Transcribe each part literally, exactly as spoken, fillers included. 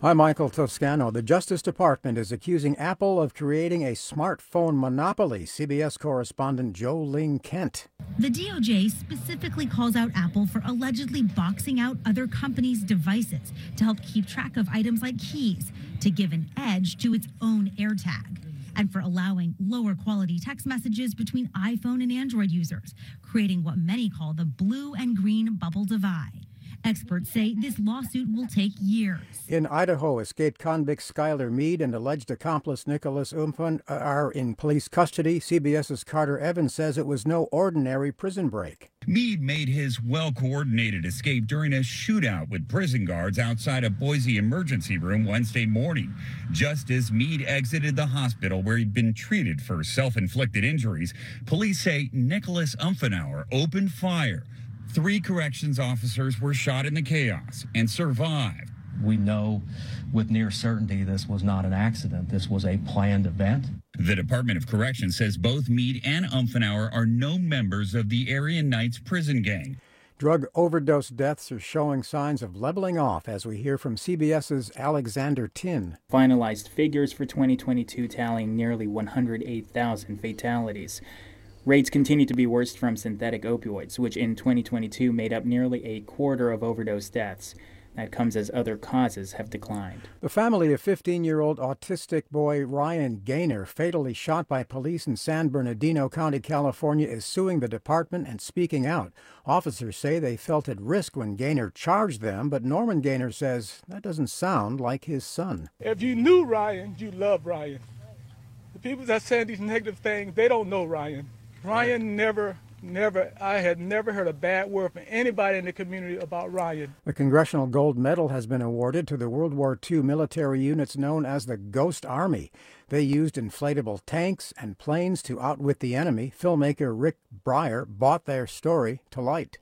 I'm Michael Toscano. The Justice Department is accusing Apple of creating a smartphone monopoly. C B S correspondent Jo Ling Kent. The D O J specifically calls out Apple for allegedly boxing out other companies' devices to help keep track of items like keys, to give an edge to its own AirTag, and for allowing lower quality text messages between iPhone and Android users, creating what many call the blue and green bubble divide. Experts say this lawsuit will take years. In Idaho, escaped convict Skylar Mead and alleged accomplice Nicholas Umfan are in police custody. CBS's Carter Evans says it was no ordinary prison break. Mead made his well-coordinated escape during a shootout with prison guards outside a Boise emergency room Wednesday morning. Just as Mead exited the hospital where he'd been treated for self-inflicted injuries, police say Nicholas Umfenauer opened fire. Three corrections officers were shot in the chaos and survived. We know with near certainty this was not an accident. This was a planned event. The Department of Corrections says both Mead and Umfenauer are known members of the Aryan Knights prison gang. Drug overdose deaths are showing signs of leveling off, as we hear from CBS's Alexander Tin. Finalized figures for twenty twenty-two tallying nearly one hundred eight thousand fatalities. Rates continue to be worst from synthetic opioids, which in twenty twenty-two made up nearly a quarter of overdose deaths. That comes as other causes have declined. The family of fifteen-year-old autistic boy Ryan Gaynor, fatally shot by police in San Bernardino County, California, is suing the department and speaking out. Officers say they felt at risk when Gaynor charged them, but Norman Gaynor says that doesn't sound like his son. If you knew Ryan, you love Ryan. The people that saying these negative things, they don't know Ryan. Ryan never, never, I had never heard a bad word from anybody in the community about Ryan. The Congressional Gold Medal has been awarded to the World War Two military units known as the Ghost Army. They used inflatable tanks and planes to outwit the enemy. Filmmaker Rick Breyer brought their story to light.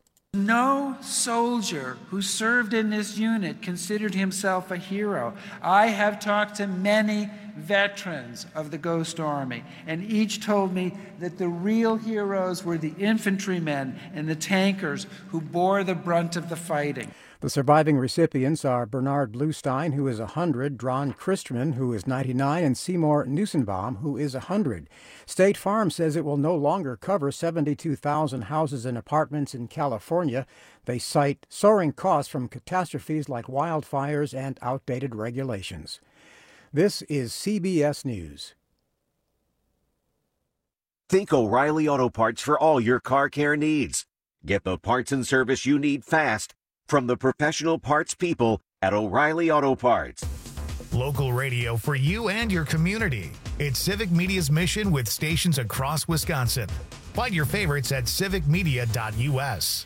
No soldier who served in this unit considered himself a hero. I have talked to many veterans of the Ghost Army, and each told me that the real heroes were the infantrymen and the tankers who bore the brunt of the fighting. The surviving recipients are Bernard Bluestein, who is one hundred, Ron Christman, who is ninety-nine, and Seymour Nussenbaum, who is one hundred. State Farm says it will no longer cover seventy-two thousand houses and apartments in California. They cite soaring costs from catastrophes like wildfires and outdated regulations. This is C B S News. Think O'Reilly Auto Parts for all your car care needs. Get the parts and service you need fast from the professional parts people at O'Reilly Auto Parts. Local radio for you and your community. It's Civic Media's mission with stations across Wisconsin. Find your favorites at civic media dot U S.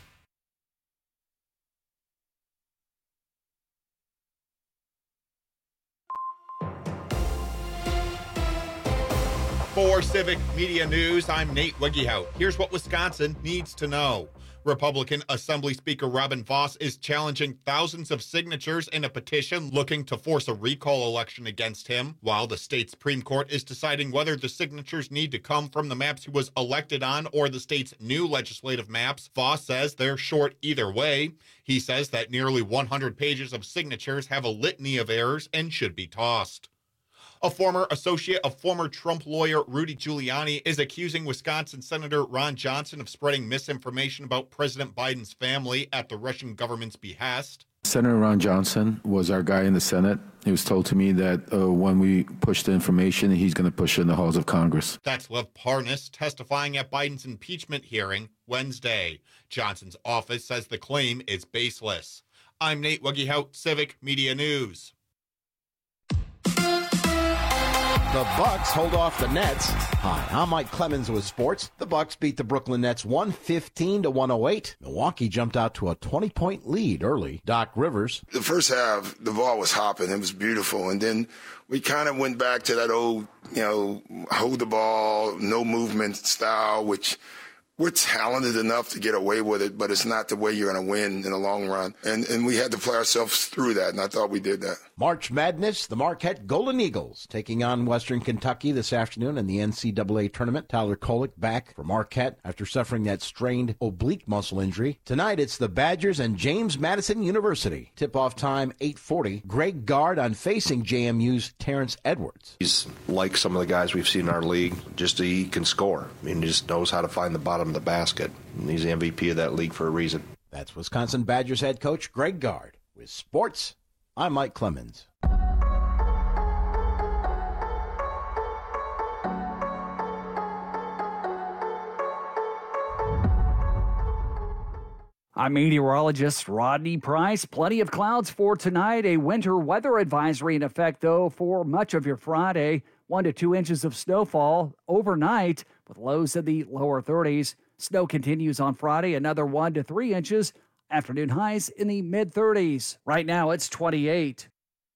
For Civic Media News, I'm Nate Wiggyhout. Here's what Wisconsin needs to know. Republican Assembly Speaker Robin Vos is challenging thousands of signatures in a petition looking to force a recall election against him, while the state Supreme Court is deciding whether the signatures need to come from the maps he was elected on or the state's new legislative maps. Vos says they're short either way. He says that nearly one hundred pages of signatures have a litany of errors and should be tossed. A former associate of former Trump lawyer Rudy Giuliani is accusing Wisconsin Senator Ron Johnson of spreading misinformation about President Biden's family at the Russian government's behest. Senator Ron Johnson was our guy in the Senate. He was told to me that uh, when we push the information, he's going to push it in the halls of Congress. That's Lev Parnas testifying at Biden's impeachment hearing Wednesday. Johnson's office says the claim is baseless. I'm Nate Wiggyhout, Civic Media News. The Bucks hold off the Nets. Hi, I'm Mike Clemens with sports. The Bucks beat the Brooklyn Nets one fifteen to one oh eight. Milwaukee jumped out to a twenty-point lead early. Doc Rivers. The first half, the ball was hopping. It was beautiful. And then we kind of went back to that old, you know, hold the ball, no movement style, which we're talented enough to get away with it, but it's not the way you're going to win in the long run. And and we had to play ourselves through that, and I thought we did that. March Madness, the Marquette Golden Eagles taking on Western Kentucky this afternoon in the N C double A tournament. Tyler Kolek back for Marquette after suffering that strained oblique muscle injury. Tonight, it's the Badgers and James Madison University. Tip-off time, eight forty. Greg Gard on facing J M U's Terrence Edwards. He's like some of the guys we've seen in our league. Just he can score. I mean, he just knows how to find the bottom of the basket. And he's the M V P of that league for a reason. That's Wisconsin Badgers head coach Greg Gard. With sports, I'm Mike Clemens. I'm meteorologist Rodney Price. Plenty of clouds for tonight. A winter weather advisory in effect, though, for much of your Friday. One to two inches of snowfall overnight with lows in the lower thirties. Snow continues on Friday, another one to three inches. Afternoon highs in the mid-thirties. Right now, it's twenty-eight.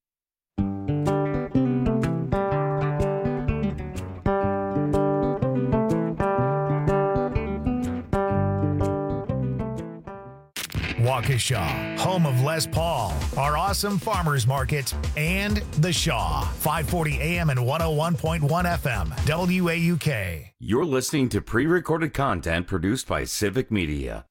Waukesha, home of Les Paul, our awesome farmers market, and The Shaw, five forty A M and one oh one point one F M, W A U K. You're listening to pre-recorded content produced by Civic Media.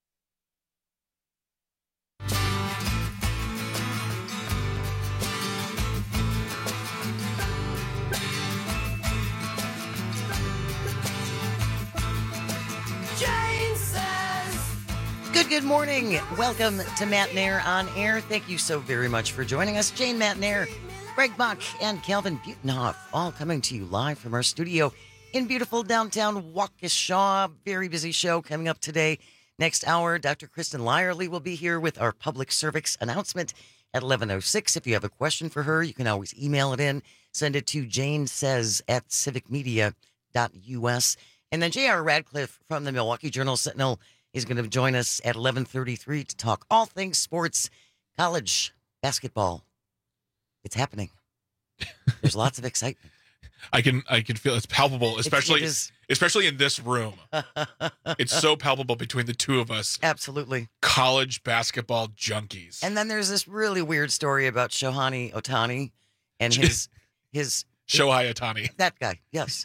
Good, good morning. Welcome to Matt Nair on Air. Thank you so very much for joining us. Jane Matt Nair, Greg Buck, and Calvin Butenhoff, all coming to you live from our studio in beautiful downtown Waukesha. Very busy show coming up today. Next hour, Doctor Kristen Lyerly will be here with our public service announcement at eleven oh six. If you have a question for her, you can always email it in. Send it to Jane Says at civic media dot U S. And then J R Radcliffe from the Milwaukee Journal-Sentinel is going to join us at eleven thirty-three to talk all things sports, college basketball. It's happening. There's lots of excitement. I can I can feel it's palpable, especially It is- especially in this room. It's so palpable between the two of us. Absolutely. College basketball junkies. And then there's this really weird story about Shohei Ohtani and his his Shohei Ohtani. That guy, yes.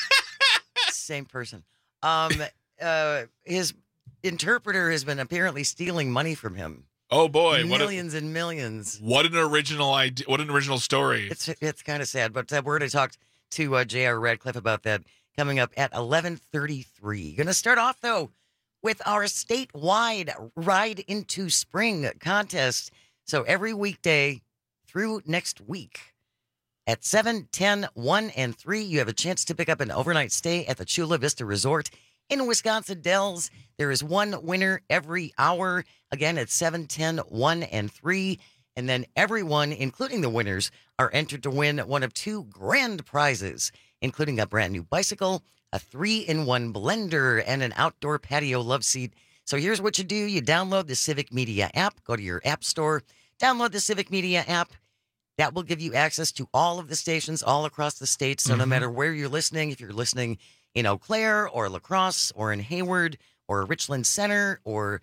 Same person. Um, uh, his interpreter has been apparently stealing money from him. Oh boy, millions what a, and millions. What an original idea! What an original story. It's it's kind of sad, but uh, we're going to talk to uh, J R Radcliffe about that coming up at eleven thirty-three. Going to start off though with our statewide Ride into Spring contest. So every weekday through next week at seven, ten, one, and three, you have a chance to pick up an overnight stay at the Chula Vista Resort in Wisconsin Dells. There is one winner every hour. Again, at seven, ten, one, and three. And then everyone, including the winners, are entered to win one of two grand prizes, including a brand new bicycle, a three-in-one blender, and an outdoor patio love seat. So here's what you do. You download the Civic Media app. Go to your app store. Download the Civic Media app. That will give you access to all of the stations all across the state. So mm-hmm. no matter where you're listening, if you're listening in Eau Claire or La Crosse or in Hayward or Richland Center or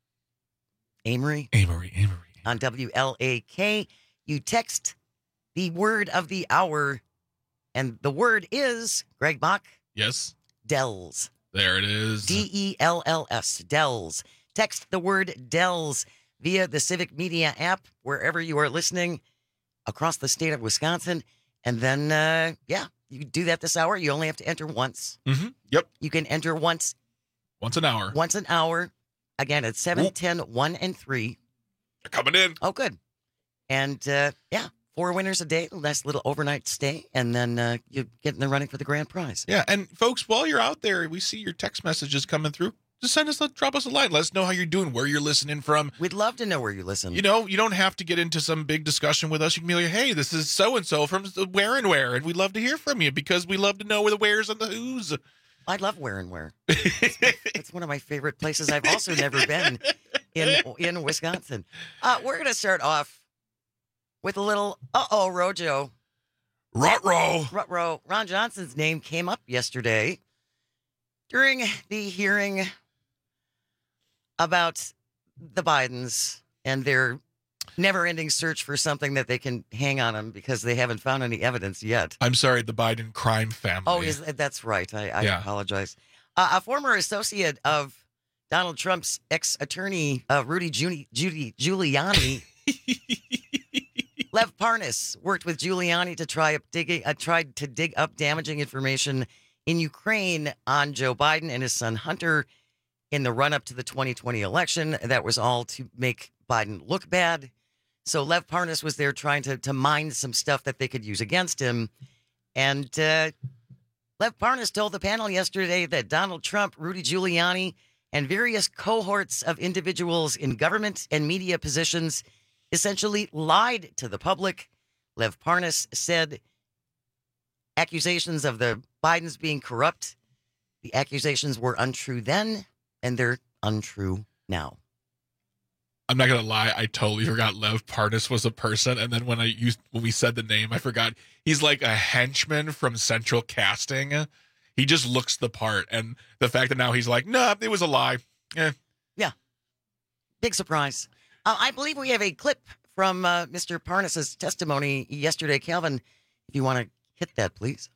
Amory. Amory, Amory. On W L A K, you text the word of the hour, and the word is, Greg Bach? Yes? Dells. There it is. D E L L S, Dells. Text the word Dells via the Civic Media app, wherever you are listening across the state of Wisconsin. And then, uh, yeah, you do that this hour. You only have to enter once. Mm-hmm. Yep. You can enter once. Once an hour. Once an hour. Again, at seven, ten, one, and three. They're coming in. Oh, good. And, uh, yeah, four winners a day, nice little overnight stay, and then uh, you get in the running for the grand prize. Yeah, and folks, while you're out there, we see your text messages coming through. Just send us, drop us a line. Let us know how you're doing, where you're listening from. We'd love to know where you listen. You know, you don't have to get into some big discussion with us. You can be like, hey, this is so-and-so from Where and Where, and we'd love to hear from you because we love to know where the wheres and the who's. I love Where and Where. It's, my, it's one of my favorite places. I've also never been in in Wisconsin. Uh, we're going to start off with a little uh-oh, Rojo. Ruh-roh. Ruh-roh. Ron Johnson's name came up yesterday During the hearing about the Bidens and their never-ending search for something that they can hang on them because they haven't found any evidence yet. I'm sorry, the Biden crime family. Oh, is that's right. I, I Yeah. apologize. Uh, a former associate of Donald Trump's ex-attorney, uh, Rudy Giuli- Giuli- Giuliani, Lev Parnas, worked with Giuliani to try up digging, uh, tried to dig up damaging information in Ukraine on Joe Biden and his son Hunter in the run-up to the twenty twenty election. That was all to make Biden look bad. So Lev Parnas was there trying to, to mine some stuff that they could use against him. And uh, Lev Parnas told the panel yesterday that Donald Trump, Rudy Giuliani, and various cohorts of individuals in government and media positions essentially lied to the public. Lev Parnas said accusations of the Bidens being corrupt, the accusations were untrue then, and they're untrue now. I'm not gonna lie, I totally forgot Lev Parnas was a person, and then when I used when we said the name, I forgot he's like a henchman from Central Casting. He just looks the part, and the fact that now he's like, nah, it was a lie. Eh. Yeah, big surprise. Uh, I believe we have a clip from uh, Mister Parnas's testimony yesterday. Calvin, if you want to hit that, please.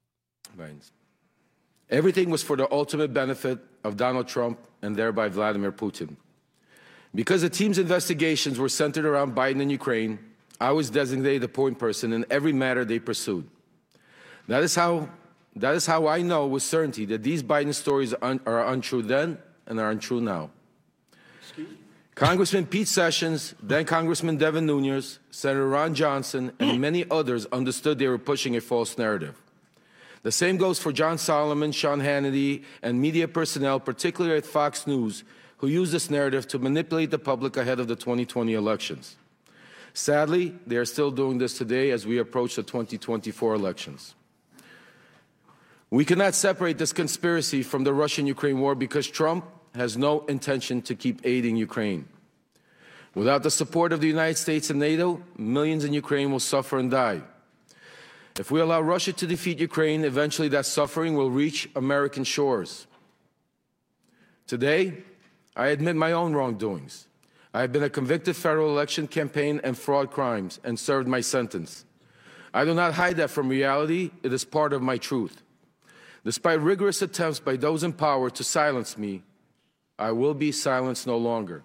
Everything was for the ultimate benefit of Donald Trump and thereby Vladimir Putin. Because the team's investigations were centered around Biden and Ukraine, I was designated the point person in every matter they pursued. That is how, that is how I know with certainty that these Biden stories are, un, are untrue then and are untrue now. Congressman Pete Sessions, then Congressman Devin Nunes, Senator Ron Johnson, and many others understood they were pushing a false narrative. The same goes for John Solomon, Sean Hannity, and media personnel, particularly at Fox News, who used this narrative to manipulate the public ahead of the twenty twenty elections. Sadly, they are still doing this today as we approach the twenty twenty-four elections. We cannot separate this conspiracy from the Russian-Ukraine war because Trump has no intention to keep aiding Ukraine. Without the support of the United States and NATO, millions in Ukraine will suffer and die. If we allow Russia to defeat Ukraine, eventually that suffering will reach American shores. Today, I admit my own wrongdoings. I have been a convicted federal election campaign and fraud crimes and served my sentence. I do not hide that from reality. It is part of my truth. Despite rigorous attempts by those in power to silence me, I will be silenced no longer.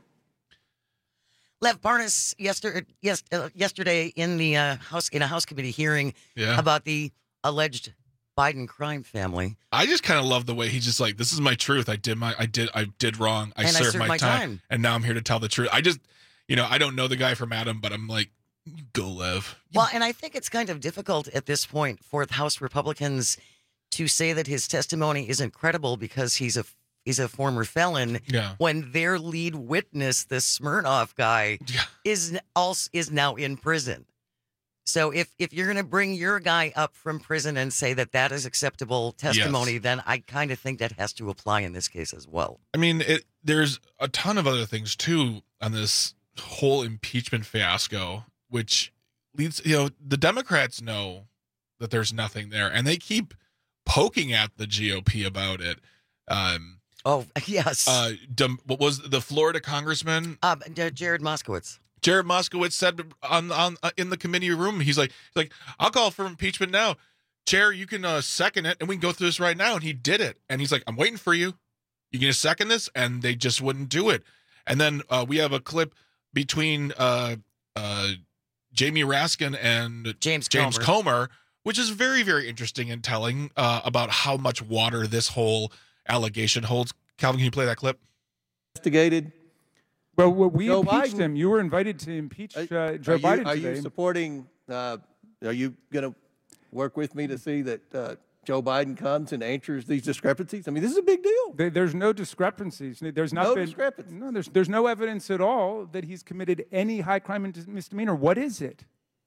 Lev Parnas yesterday, yes, uh, yesterday in the uh, house in a House committee hearing Yeah. about the alleged Biden crime family. I just kind of love the way he's just like, this is my truth. I did my, I did, I did wrong. I And I served, served my, my time, time. and now I'm here to tell the truth. I just, you know, I don't know the guy from Adam, but I'm like, go Lev. Well, and I think it's kind of difficult at this point for House Republicans to say that his testimony isn't credible because he's a he's a former felon. Yeah. When their lead witness, the Smirnoff guy, Yeah. is also is now in prison. So if if you're going to bring your guy up from prison and say that that is acceptable testimony, Yes. then I kind of think that has to apply in this case as well. I mean, it, there's a ton of other things too on this whole impeachment fiasco, which leads, you know, the Democrats know that there's nothing there, and they keep poking at the G O P about it. Um, oh yes. Uh, Dem- what was the Florida congressman? Uh, Jared Moskowitz. Jared Moskowitz said on on uh, in the committee room, he's like, he's like, I'll call for impeachment now. Chair, you can uh, second it, and we can go through this right now. And he did it. And he's like, I'm waiting for you. You can second this, and they just wouldn't do it. And then uh, we have a clip between uh, uh, Jamie Raskin and James James Comer. Comer, which is very, very interesting and telling uh, about how much water this whole allegation holds. Calvin, can you play that clip? Investigated. Well, well we Joe impeached Biden- him. You were invited to impeach uh, Are Joe you, Biden are today. you supporting, uh, are you going to work with me to see that uh, Joe Biden comes and answers these discrepancies? I mean, this is a big deal. There- There's no discrepancies. There's not No been, discrepancies. No, there's there's no evidence at all that he's committed any high crime and misdemeanor. What is it?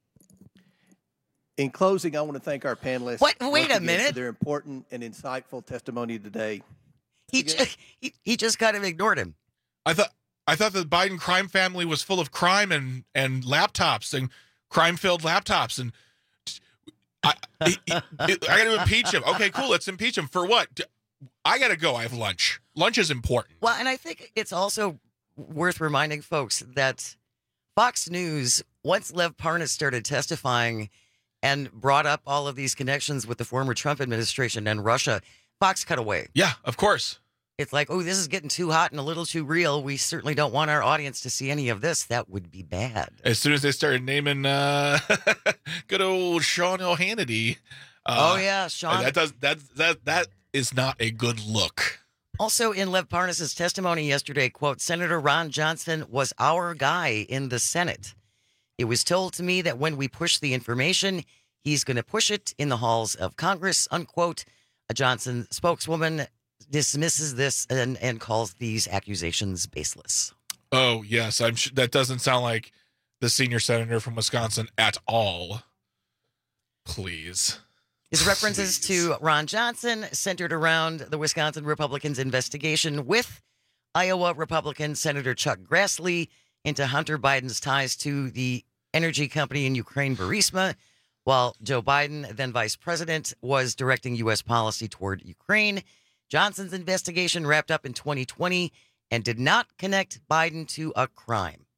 In closing, I want to thank our panelists. What? once Wait a again minute. For their important and insightful testimony today. He, ju- he he just kind of ignored him. I thought I thought the Biden crime family was full of crime and and laptops and crime-filled laptops, and I I, I got to impeach him. Okay, cool. Let's impeach him for what? I got to go. I have lunch. Lunch is important. Well, and I think it's also worth reminding folks that Fox News, once Lev Parnas started testifying and brought up all of these connections with the former Trump administration and Russia, Fox cut away. Yeah, of course. It's like, oh, this is getting too hot and a little too real. We certainly don't want our audience to see any of this. That would be bad. As soon as they started naming uh, good old Sean O'Hannity. Uh, oh, yeah, Sean. That, does, that, that, that is not a good look. Also, in Lev Parnas' testimony yesterday, quote, Senator Ron Johnson was our guy in the Senate. It was told to me that when we push the information, he's going to push it in the halls of Congress, unquote. A Johnson spokeswoman dismisses this and, and calls these accusations baseless. Oh, yes. I'm sh- that doesn't sound like the senior senator from Wisconsin at all. Please. His references Please. to Ron Johnson centered around the Wisconsin Republicans' investigation with Iowa Republican Senator Chuck Grassley into Hunter Biden's ties to the energy company in Ukraine, Burisma, while Joe Biden, then vice president, was directing U S policy toward Ukraine. Johnson's investigation wrapped up in twenty twenty and did not connect Biden to a crime.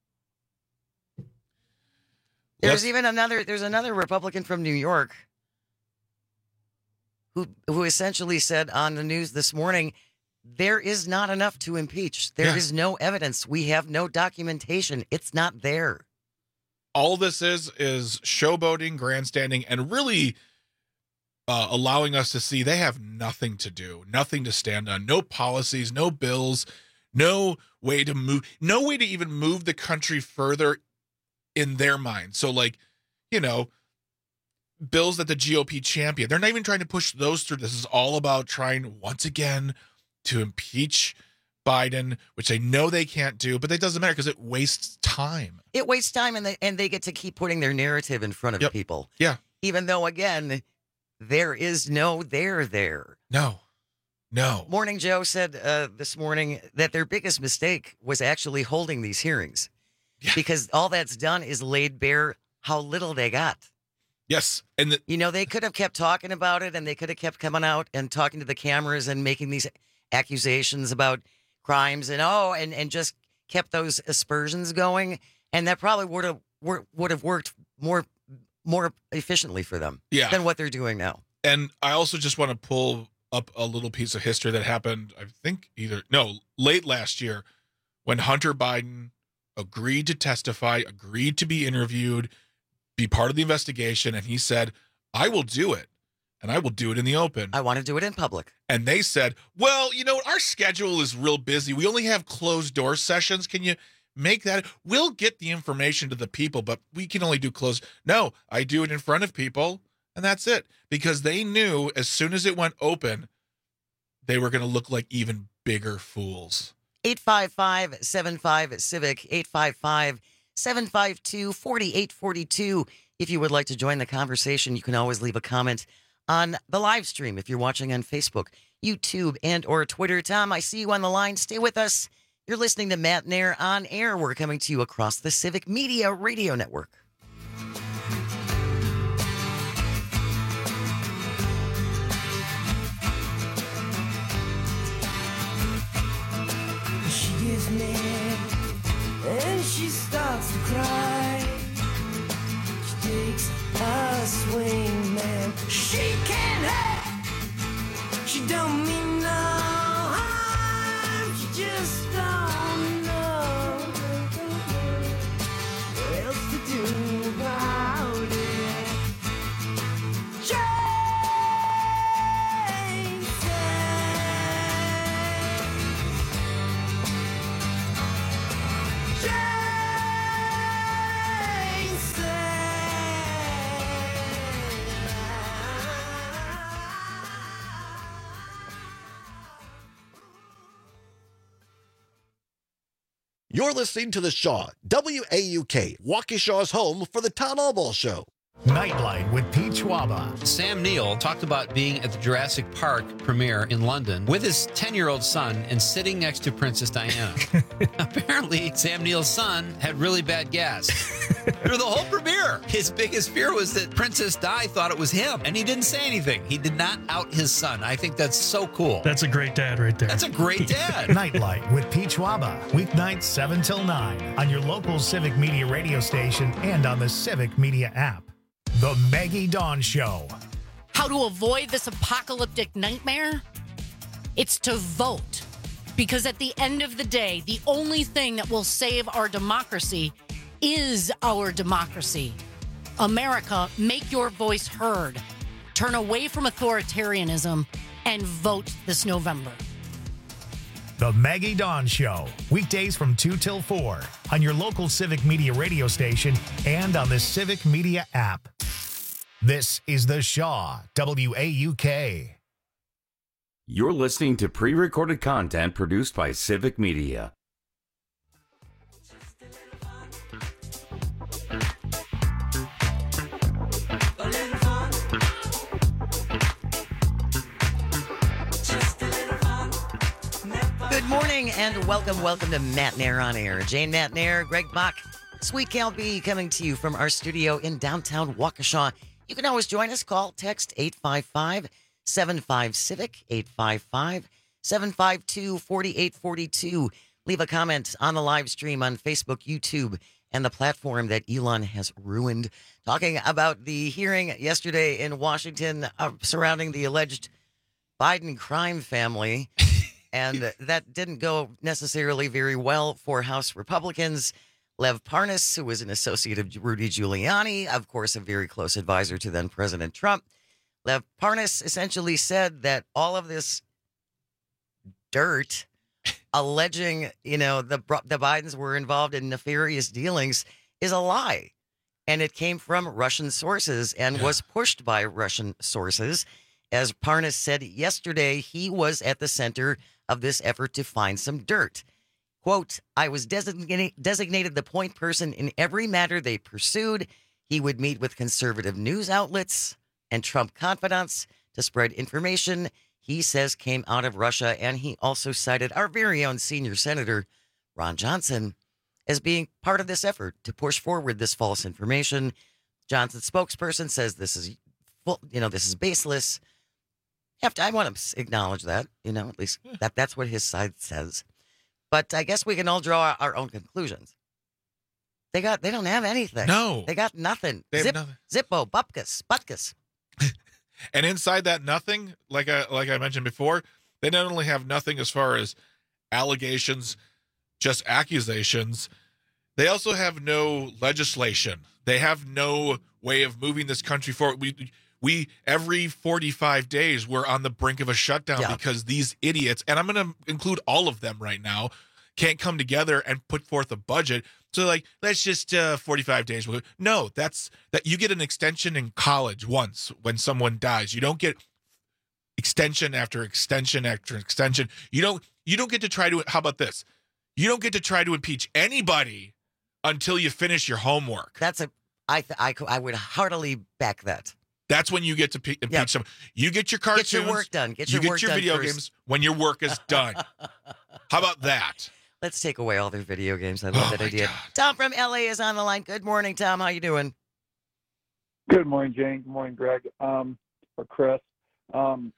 There's Let's- even another, there's another Republican from New York who who essentially said on the news this morning, there is not enough to impeach. There Yeah. is no evidence. We have no documentation. It's not there. All this is is showboating, grandstanding, and really uh, allowing us to see they have nothing to do, nothing to stand on, no policies, no bills, no way to move, no way to even move the country further in their mind. So, like, you know, bills that the G O P champion, they're not even trying to push those through. This is all about trying once again to impeach Biden, which they know they can't do, but that doesn't matter because it wastes time. It wastes time, and they, and they get to keep putting their narrative in front of Yep. people. Yeah. Even though, again, there is no there there. No. No. Morning Joe said uh, this morning that their biggest mistake was actually holding these hearings. Yeah. Because all that's done is laid bare how little they got. Yes. And the, You know, they could have kept talking about it, and they could have kept coming out and talking to the cameras and making these accusations about crimes and oh, and, and just kept those aspersions going, and that probably would have would have worked more more efficiently for them Yeah. than what they're doing now. And I also just want to pull up a little piece of history that happened, I think either, no, late last year when Hunter Biden agreed to testify, agreed to be interviewed, be part of the investigation, and he said, I will do it, and I will do it in the open. I want to do it in public. And they said, well, you know, our schedule is real busy. We only have closed door sessions. Can you make that? We'll get the information to the people, but we can only do closed. No, I do it in front of people, and that's it. Because they knew as soon as it went open, they were going to look like even bigger fools. eight five five, seven five, CIVIC, eight five five, seven five two, four eight four two. If you would like to join the conversation, you can always leave a comment on the live stream if you're watching on Facebook, YouTube, and or Twitter. Tom, I see you on the line. Stay with us. You're listening to Matt Nair on Air. We're coming to you across the Civic Media Radio Network. She gets mad and she starts to cry. She takes a swing, man. She can't hurt. She don't mean no harm. She just don't know what else to do about it. You're listening to The Shaw, W A U K, Waukesha's home for the Town Hall Ball Show. Nightlight with Pete Schwaba. Sam Neill talked about being at the Jurassic Park premiere in London with his ten-year-old son and sitting next to Princess Diana. Apparently, Sam Neill's son had really bad gas. Through the whole premiere, his biggest fear was that Princess Di thought it was him, and he didn't say anything. He did not out his son. I think that's so cool. That's a great dad right there. That's a great dad. Nightlight with Pete Schwaba. Weeknights seven till nine on your local Civic Media radio station and on the Civic Media app. The Maggie Dawn Show. How to avoid this apocalyptic nightmare? It's to vote. Because at the end of the day, the only thing that will save our democracy is our democracy. America, make your voice heard. Turn away from authoritarianism and vote this November. The Maggie Dawn Show. Weekdays from two till four on your local Civic Media radio station and on the Civic Media app. This is The Shaw, W A U K. You're listening to pre-recorded content produced by Civic Media. Good morning and welcome, welcome to Matt Nair on Air. Jane Matt Nair, Greg Bach, Sweet Cal B coming to you from our studio in downtown Waukesha. You can always join us. Call, text eight five five, seven five, CIVIC, eight five five, seven five two, four eight four two. Leave a comment on the live stream on Facebook, YouTube, and the platform that Elon has ruined. Talking about the hearing yesterday in Washington uh, surrounding the alleged Biden crime family. And that didn't go necessarily very well for House Republicans. Lev Parnas, who was an associate of Rudy Giuliani, of course, a very close advisor to then President Trump. Lev Parnas essentially said that all of this dirt alleging, you know, the, the Bidens were involved in nefarious dealings is a lie. And it came from Russian sources and yeah. was pushed by Russian sources. As Parnas said yesterday, he was at the center of this effort to find some dirt. Quote, I was designated, designated the point person in every matter they pursued. He would meet with conservative news outlets and Trump confidants to spread information he says came out of Russia. And he also cited our very own senior senator, Ron Johnson, as being part of this effort to push forward this false information. Johnson's spokesperson says this is, full, you know, this is baseless. Have to, I want to acknowledge that, you know, at least that that's what his side says. But I guess we can all draw our, our own conclusions. They got, they don't have anything. No. They got nothing. They have Zip, nothing. Zippo, Bupkus, Butkus. And inside that nothing, like I, like I mentioned before, they not only have nothing as far as allegations, just accusations, they also have no legislation. They have no way of moving this country forward. We, We, every forty-five days, we're on the brink of a shutdown yeah. because these idiots, and I'm going to include all of them right now, can't come together and put forth a budget. So like, let's just uh, forty-five days. No, that's that you get an extension in college once when someone dies. You don't get extension after extension after extension. You don't, you don't get to try to, how about this? You don't get to try to impeach anybody until you finish your homework. That's a, I, th- I, I would heartily back that. That's when you get to pe- impeach yep. someone. You get your cartoons. Get your work done. Get your you work get your done video first. games when your work is done. How about that? Let's take away all their video games. I love oh that idea. God. Tom from L A is on the line. Good morning, Tom. How you doing? Good morning, Jane. Good morning, Greg. Um, or Chris. Um,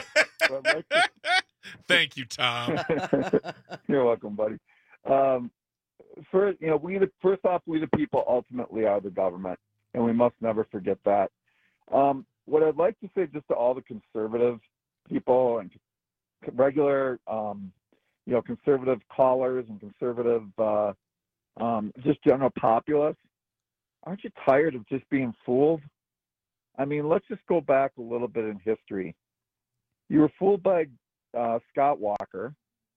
like to... Thank you, Tom. You're welcome, buddy. Um, first, you know, we the first off, we the people ultimately are the government, and we must never forget that. Um, what I'd like to say just to all the conservative people and regular, um, you know, conservative callers and conservative, uh, um, just general populace, aren't you tired of just being fooled? I mean, let's just go back a little bit in history. You were fooled by uh, Scott Walker,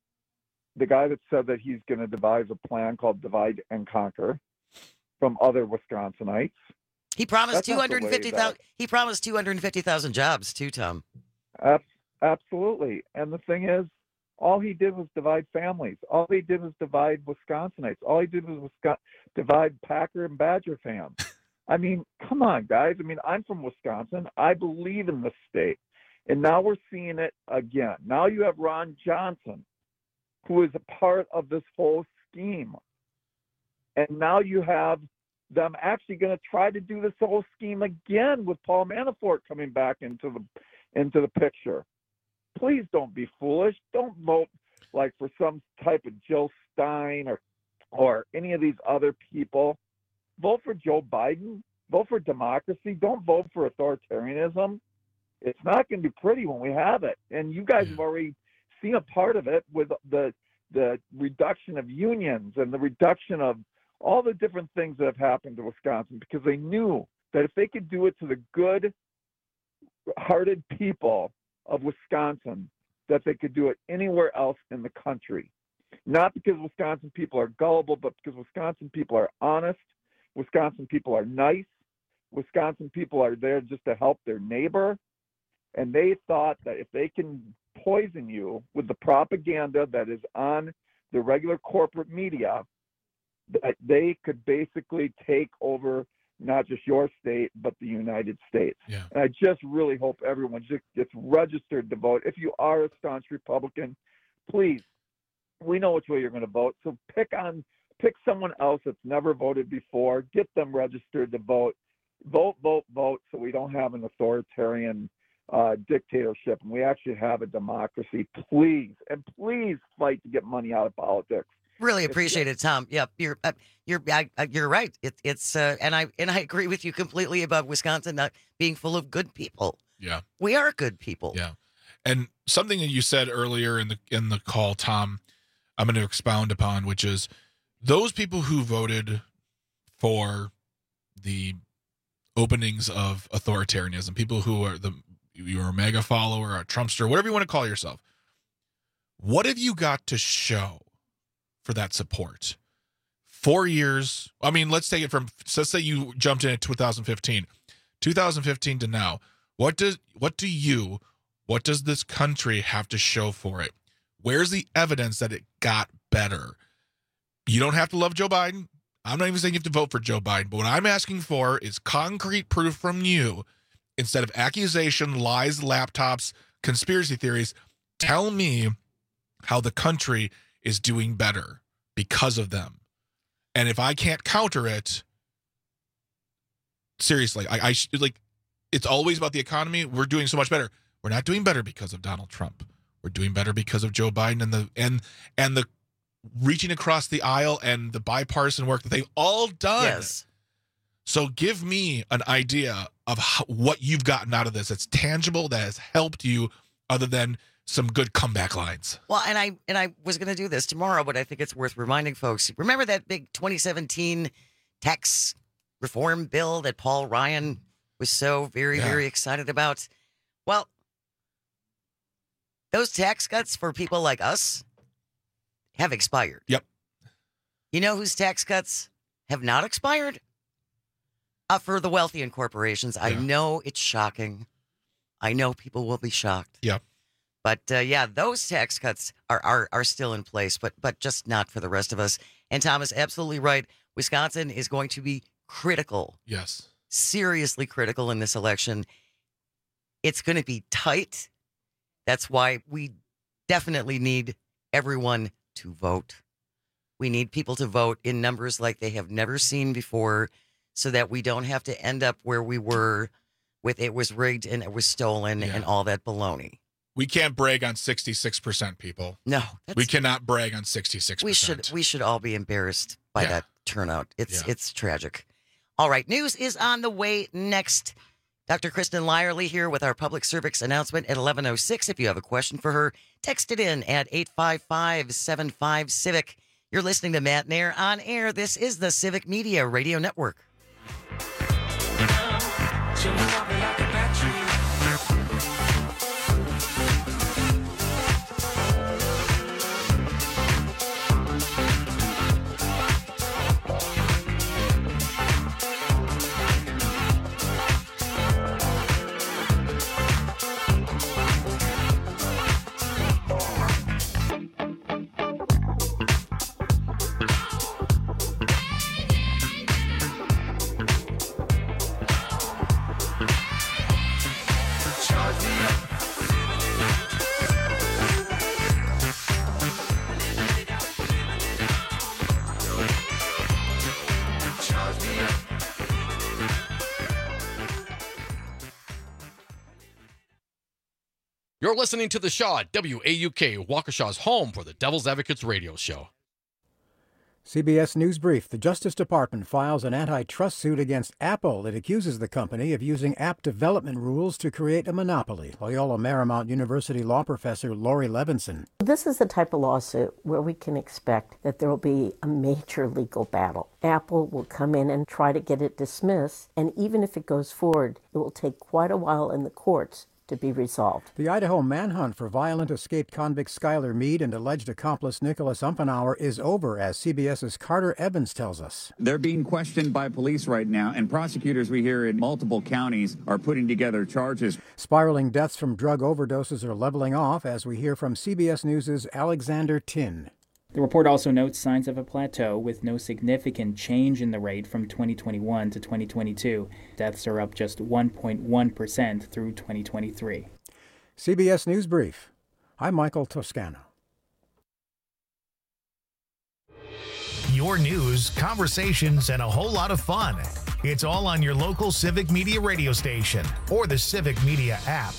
the guy that said that he's going to devise a plan called Divide and Conquer from other Wisconsinites. He promised two hundred fifty thousand. He promised two hundred fifty thousand jobs too, Tom. Absolutely. And the thing is, all he did was divide families. All he did was divide Wisconsinites. All he did was Wisconsin, divide Packer and Badger fans. I mean, come on, guys. I mean, I'm from Wisconsin. I believe in the state. And now we're seeing it again. Now you have Ron Johnson, who is a part of this whole scheme. And now you have them actually going to try to do this whole scheme again with Paul Manafort coming back into the into the picture. Please don't be foolish. Don't vote like for some type of Jill Stein or or any of these other people. Vote for Joe Biden. Vote for democracy. Don't vote for authoritarianism. It's not going to be pretty when we have it. And you guys have already seen a part of it with the the reduction of unions and the reduction of all the different things that have happened to Wisconsin, because they knew that if they could do it to the good-hearted people of Wisconsin, that they could do it anywhere else in the country. Not because Wisconsin people are gullible, but because Wisconsin people are honest. Wisconsin people are nice. Wisconsin people are there just to help their neighbor. And they thought that if they can poison you with the propaganda that is on the regular corporate media, that they could basically take over not just your state, but the United States. Yeah. And I just really hope everyone just gets registered to vote. If you are a staunch Republican, please, we know which way you're going to vote. So pick on, pick someone else that's never voted before. Get them registered to vote. Vote, vote, vote, so we don't have an authoritarian uh, dictatorship, and we actually have a democracy. Please, and please fight to get money out of politics. Really appreciate it, Tom. Yep, you're uh, you're I, uh, you're right. It, it's uh, and I and I agree with you completely about Wisconsin not being full of good people. Yeah, we are good people. Yeah, and something that you said earlier in the in the call, Tom, I'm going to expound upon, which is those people who voted for the openings of authoritarianism, people who are the you're a mega follower, a Trumpster, whatever you want to call yourself. What have you got to show for that support? Four years. I mean, let's take it from, let's say you jumped in at two thousand fifteen, two thousand fifteen to now. What does, what do you, what does this country have to show for it? Where's the evidence that it got better? You don't have to love Joe Biden. I'm not even saying you have to vote for Joe Biden, but what I'm asking for is concrete proof from you instead of accusation, lies, laptops, conspiracy theories. Tell me how the country is doing better because of them. And if I can't counter it, seriously, I, I like, it's always about the economy. We're doing so much better. We're not doing better because of Donald Trump. We're doing better because of Joe Biden and the and and the reaching across the aisle and the bipartisan work that they've all done. Yes. So give me an idea of how, what you've gotten out of this that's tangible, that has helped you, other than some good comeback lines. Well, and I and I was going to do this tomorrow, but I think it's worth reminding folks. Remember that big twenty seventeen tax reform bill that Paul Ryan was so very, yeah. very excited about? Well, those tax cuts for people like us have expired. Yep. You know whose tax cuts have not expired? Uh, for the wealthy and corporations. Yeah. I know it's shocking. I know people will be shocked. Yep. But uh, yeah, those tax cuts are, are are still in place, but but just not for the rest of us. And Tom is absolutely right. Wisconsin is going to be critical. Yes. Seriously critical in this election. It's going to be tight. That's why we definitely need everyone to vote. We need people to vote in numbers like they have never seen before, so that we don't have to end up where we were with it was rigged and it was stolen yeah. and all that baloney. We can't brag on sixty-six percent, people. No. We cannot brag on sixty-six percent. We should we should all be embarrassed by yeah. that turnout. It's yeah. it's tragic. All right, news is on the way next. Doctor Kristen Lyerly here with our public service announcement at eleven oh six. If you have a question for her, text it in at eight five five, seven five, Civic. You're listening to Matt Nair on air. This is the Civic Media Radio Network. You're listening to The Shaw at W A U K, Waukesha's home for the Devil's Advocates radio show. C B S News Brief. The Justice Department files an antitrust suit against Apple. It accuses the company of using app development rules to create a monopoly. Loyola Marymount University law professor Lori Levinson. This is the type of lawsuit where we can expect that there will be a major legal battle. Apple will come in and try to get it dismissed, and even if it goes forward, it will take quite a while in the courts to be resolved. The Idaho manhunt for violent escaped convict Skylar Mead and alleged accomplice Nicholas Umpenauer is over, as CBS's Carter Evans tells us. They're being questioned by police right now, and prosecutors we hear in multiple counties are putting together charges. Spiraling deaths from drug overdoses are leveling off, as we hear from C B S News' Alexander Tin. The report also notes signs of a plateau with no significant change in the rate from twenty twenty-one to twenty twenty-two. Deaths are up just one point one percent through twenty twenty-three. C B S News Brief. I'm Michael Toscano. Your news, conversations, and a whole lot of fun. It's all on your local Civic Media radio station or the Civic Media app.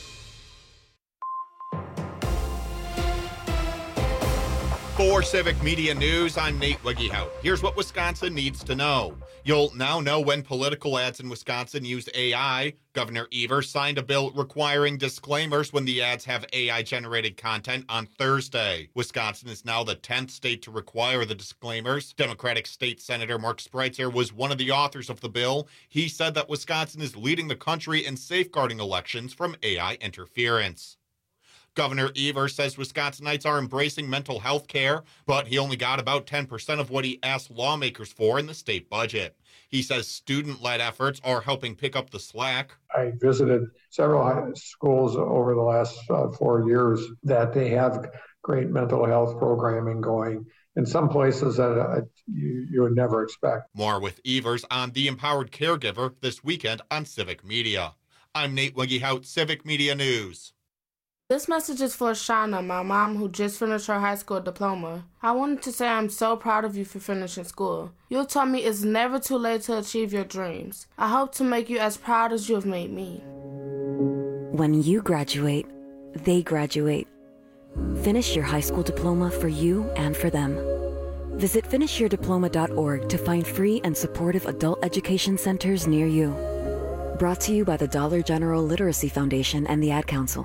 For Civic Media News, I'm Nate Wiggyhout. Here's what Wisconsin needs to know. You'll now know when political ads in Wisconsin use A I. Governor Evers signed a bill requiring disclaimers when the ads have A I-generated content on Thursday. Wisconsin is now the tenth state to require the disclaimers. Democratic State Senator Mark Spreitzer was one of the authors of the bill. He said that Wisconsin is leading the country in safeguarding elections from A I interference. Governor Evers says Wisconsinites are embracing mental health care, but he only got about ten percent of what he asked lawmakers for in the state budget. He says student-led efforts are helping pick up the slack. I visited several high schools over the last uh, four years that they have great mental health programming going in some places that uh, you, you would never expect. More with Evers on The Empowered Caregiver this weekend on Civic Media. I'm Nate Wiggyhout, Civic Media News. This message is for Shauna, my mom, who just finished her high school diploma. I wanted to say I'm so proud of you for finishing school. You taught me it's never too late to achieve your dreams. I hope to make you as proud as you have made me. When you graduate, they graduate. Finish your high school diploma for you and for them. Visit finish your diploma dot org to find free and supportive adult education centers near you. Brought to you by the Dollar General Literacy Foundation and the Ad Council.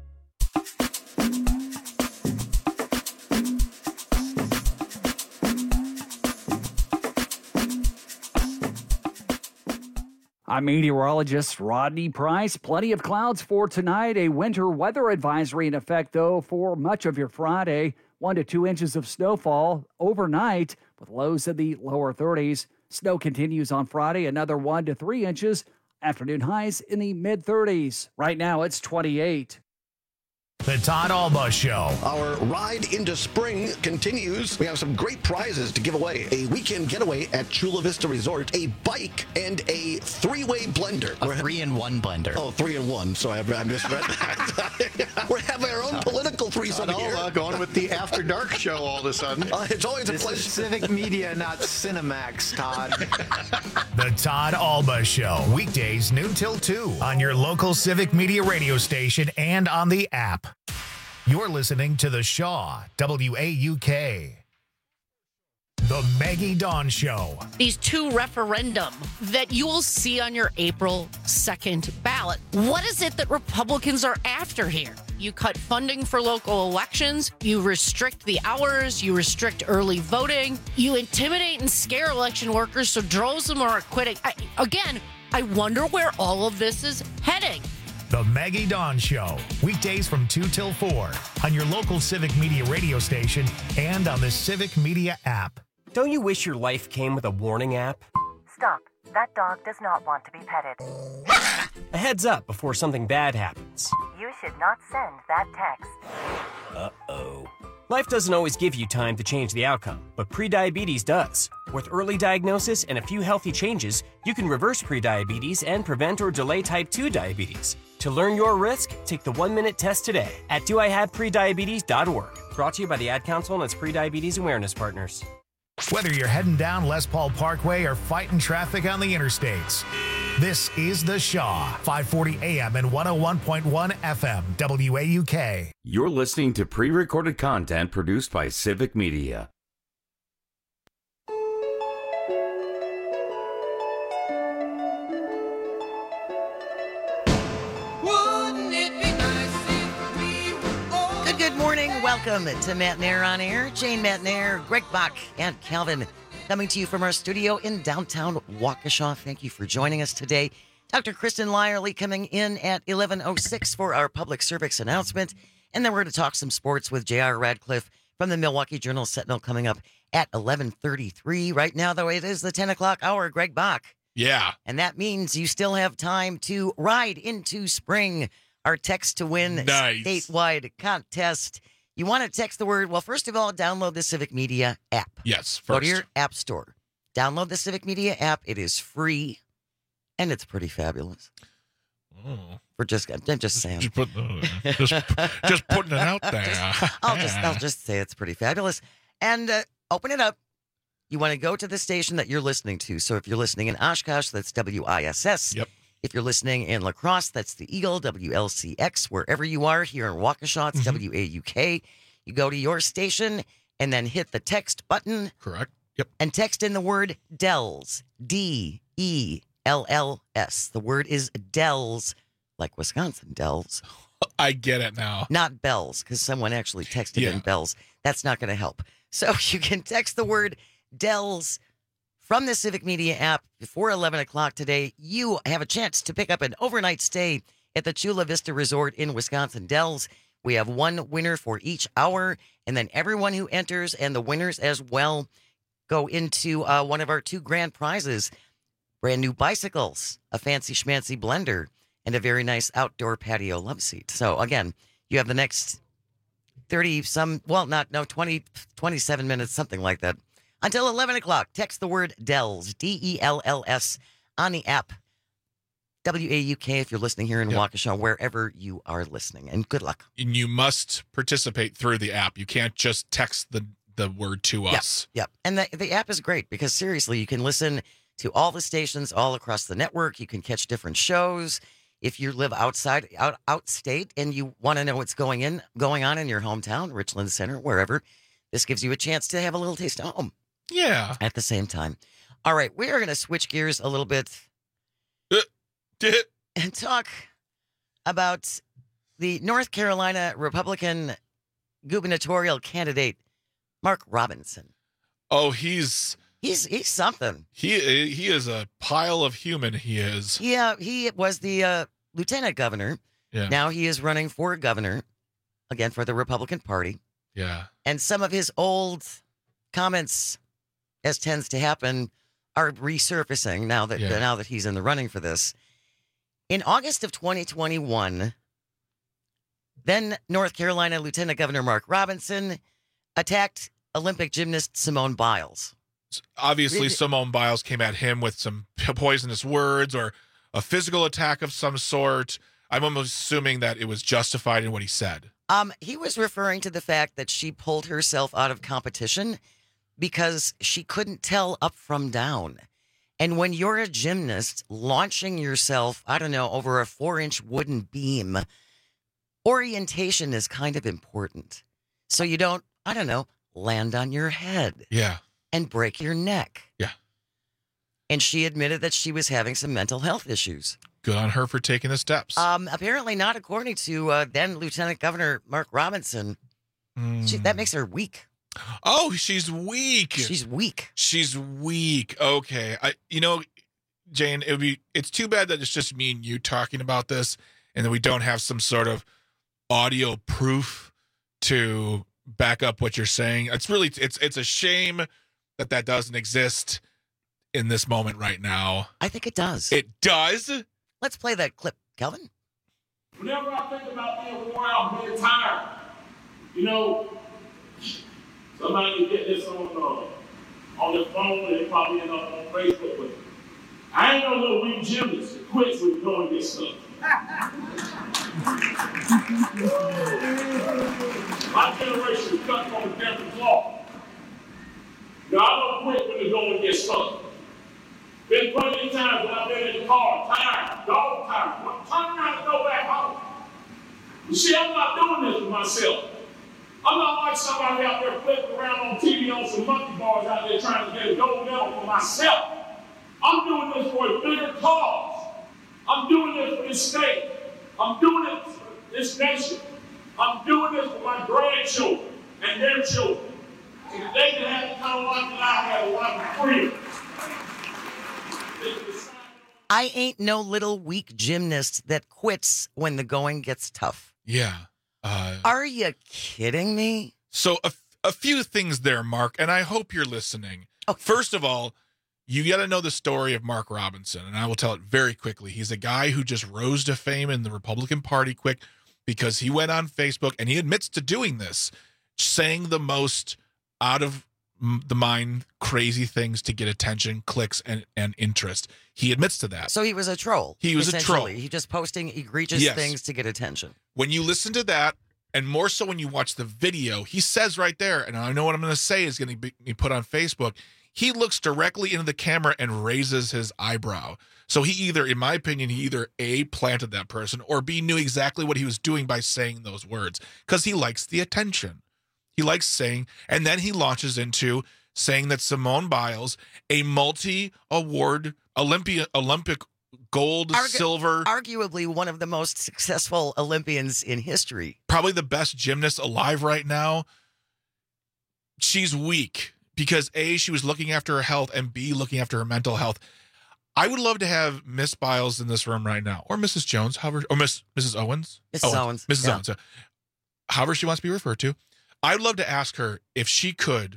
I'm meteorologist Rodney Price. Plenty of clouds for tonight. A winter weather advisory in effect, though, for much of your Friday. One to two inches of snowfall overnight with lows in the lower thirties. Snow continues on Friday, another one to three inches. Afternoon highs in the mid-thirties. Right now, it's twenty-eight. The Todd Alba Show. Our ride into spring continues. We have some great prizes to give away. A weekend getaway at Chula Vista Resort, a bike, and a three-way blender. A three-in-one blender. Oh, three-in-one. So I, I misread that. We're having our own political threesome Todd here. Alba going with the After Dark show all of a sudden. Uh, it's always this a pleasure. Is Civic Media, not Cinemax, Todd. The Todd Alba Show. Weekdays noon till two on your local Civic Media radio station and on the app. You're listening to The Shaw, W A U K. The Maggie Dawn Show. These two referendum that you will see on your April second ballot. What is it that Republicans are after here? You cut funding for local elections. You restrict the hours. You restrict early voting. You intimidate and scare election workers so droves of them are quitting. I, again, I wonder where all of this is heading. The Maggie Dawn Show. Weekdays from two till four on your local Civic Media radio station and on the Civic Media app. Don't you wish your life came with a warning app? Stop. That dog does not want to be petted. A heads up before something bad happens. You should not send that text. Uh-oh. Life doesn't always give you time to change the outcome, but prediabetes does. With early diagnosis and a few healthy changes, you can reverse prediabetes and prevent or delay type two diabetes. To learn your risk, take the one-minute test today at do I have prediabetes dot org. Brought to you by the Ad Council and its prediabetes awareness partners. Whether you're heading down Les Paul Parkway or fighting traffic on the interstates, This is The Shaw, five forty A M and one oh one point one F M, W A U K. You're listening to pre-recorded content produced by Civic Media. Good, good morning. Welcome to Matt Nair on Air. Jane Matt Nair, Greg Bach, and Calvin coming to you from our studio in downtown Waukesha. Thank you for joining us today. Doctor Kristen Lyerly coming in at eleven oh six for our public service announcement. And then we're going to talk some sports with J R Radcliffe from the Milwaukee Journal-Sentinel coming up at eleven thirty-three. Right now, though, it is the ten o'clock hour. Greg Bach. Yeah. And that means you still have time to ride into spring. Our text to win nice. statewide contest. You want to text the word, well, first of all, download the Civic Media app. Yes, first. Go to your app store. Download the Civic Media app. It is free, and it's pretty fabulous. Oh. We're just, I'm just saying. Just, put, uh, just, just putting it out there. just, I'll just, I'll just say it's pretty fabulous. And uh, open it up. You want to go to the station that you're listening to. So if you're listening in Oshkosh, that's W I S S. Yep. If you're listening in La Crosse, that's the Eagle, W L C X. Wherever you are here in Waukesha, it's mm-hmm. W A U K. You go to your station and then hit the text button. Correct. Yep. And text in the word Dells. D E L L S. The word is Dells, like Wisconsin Dells. I get it now. Not bells, because someone actually texted yeah. in bells. That's not going to help. So you can text the word Dells from the Civic Media app before eleven o'clock today. You have a chance to pick up an overnight stay at the Chula Vista Resort in Wisconsin Dells. We have one winner for each hour, and then everyone who enters and the winners as well go into uh, one of our two grand prizes, brand new bicycles, a fancy schmancy blender, and a very nice outdoor patio love seat. So again, you have the next thirty some, well, not, no, twenty, twenty-seven minutes, something like that. Until eleven o'clock, text the word Dells, D E L L S, on the app. W A U K if you're listening here in yep. Waukesha, wherever you are listening. And good luck. And you must participate through the app. You can't just text the, the word to us. Yep. yep. And the, the app is great because, seriously, you can listen to all the stations all across the network. You can catch different shows. If you live outside, out, outstate, and you want to know what's going in, going on in your hometown, Richland Center, wherever, this gives you a chance to have a little taste of home. Yeah. At the same time. All right, we are going to switch gears a little bit uh, and talk about the North Carolina Republican gubernatorial candidate, Mark Robinson. Oh, he's he's he's something. He he is a pile of human. He is. Yeah, he was the uh, lieutenant governor. Yeah. Now he is running for governor again for the Republican Party. Yeah. And some of his old comments, as tends to happen, are resurfacing now that yeah. now that he's in the running for this. In August of twenty twenty-one, then North Carolina Lieutenant Governor Mark Robinson attacked Olympic gymnast Simone Biles. Obviously, Simone Biles came at him with some poisonous words or a physical attack of some sort. I'm almost assuming that it was justified in what he said. Um, he was referring to the fact that she pulled herself out of competition because she couldn't tell up from down. And when you're a gymnast launching yourself, I don't know, over a four-inch wooden beam, orientation is kind of important. So you don't, I don't know, land on your head. Yeah. And break your neck. Yeah. And she admitted that she was having some mental health issues. Good on her for taking the steps. Um, apparently not according to uh, then Lieutenant Governor Mark Robinson. Mm. She, that makes her weak. Oh, she's weak. She's weak. She's weak. Okay. I, you know, Jane, it would be, it's too bad that it's just me and you talking about this and that we don't have some sort of audio proof to back up what you're saying. It's really, it's, it's a shame that that doesn't exist in this moment right now. I think it does. It does? Let's play that clip, Kelvin. Whenever I think about being worn out, being tired, you know, somebody can get this on uh, on their phone and they probably end up on Facebook with it. I ain't no little weak gymnast that quits when you go and get stuff. My generation is cut from a different cloth. Now, I don't quit when you go and get stuck. Been plenty of times when I've been in the car, tired, dog tired. Want to turn around and go back home. You see, I'm not doing this for myself. I'm not like somebody out there flipping around on T V on some monkey bars out there trying to get a gold medal for myself. I'm doing this for a bigger cause. I'm doing this for this state. I'm doing it for this nation. I'm doing this for my grandchildren and their children. So that they can have the kind of life that I had, a life of freedom. I ain't no little weak gymnast that quits when the going gets tough. Yeah. Uh, Are you kidding me? So a, a few things there, Mark, and I hope you're listening. Okay. First of all, you got to know the story of Mark Robinson, and I will tell it very quickly. He's a guy who just rose to fame in the Republican Party quick because he went on Facebook, and he admits to doing this, saying the most out of the mind crazy things to get attention, clicks, and, and interest. He admits to that. So he was a troll. He was a troll. He just posting egregious Yes. things to get attention. When you listen to that, and more so when you watch the video, he says right there, and I know what I'm going to say is going to be put on Facebook, he looks directly into the camera and raises his eyebrow. So he either, in my opinion, he either A, planted that person, or B, knew exactly what he was doing by saying those words, because he likes the attention. He likes saying, and then he launches into saying that Simone Biles, a multi-award Olympia, Olympic gold, Argu- silver, arguably one of the most successful Olympians in history. probably the best gymnast alive right now, she's weak because A, she was looking after her health, and B, looking after her mental health. I would love to have Miss Biles in this room right now, or Missus Jones, however, or Miss Missus Owens. Missus Owens, Missus yeah. Owens. uh, However she wants to be referred to. I'd love to ask her if she could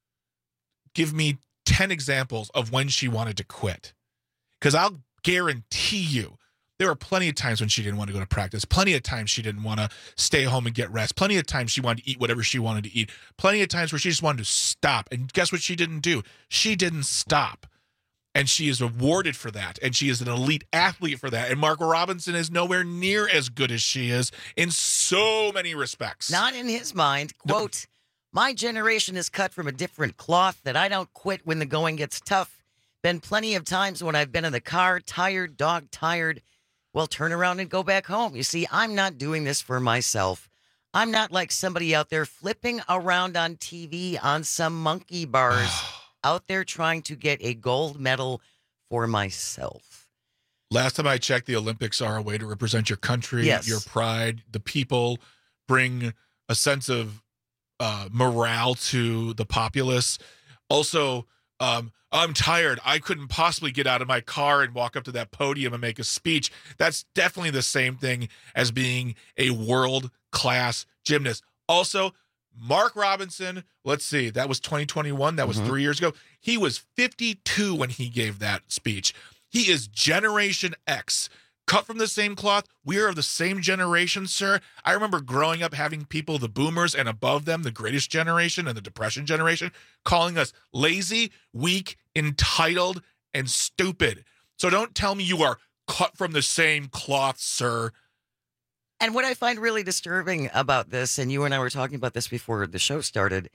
give me ten examples of when she wanted to quit. Because I'll guarantee you there were plenty of times when she didn't want to go to practice, plenty of times she didn't want to stay home and get rest, plenty of times she wanted to eat whatever she wanted to eat, plenty of times where she just wanted to stop. And guess what she didn't do? She didn't stop. And she is awarded for that. And she is an elite athlete for that. And Mark Robinson is nowhere near as good as she is in so many respects. Not in his mind. Quote, my generation is cut from a different cloth that I don't quit when the going gets tough. Been plenty of times when I've been in the car, tired, dog tired. Well, turn around and go back home. You see, I'm not doing this for myself. I'm not like somebody out there flipping around on T V on some monkey bars out there trying to get a gold medal for myself. Last time I checked, the Olympics are a way to represent your country, Yes. your pride, the people, bring a sense of uh, morale to the populace. Also, um, I'm tired. I couldn't possibly get out of my car and walk up to that podium and make a speech. That's definitely the same thing as being a world-class gymnast. Also, Mark Robinson, let's see, that was twenty twenty-one. That was Mhm. three years ago. He was fifty-two when he gave that speech. He is Generation X. Cut from the same cloth. We are of the same generation, sir. I remember growing up having people, the boomers and above them, the greatest generation and the depression generation, calling us lazy, weak, entitled, and stupid. So don't tell me you are cut from the same cloth, sir. And what I find really disturbing about this, and you and I were talking about this before the show started,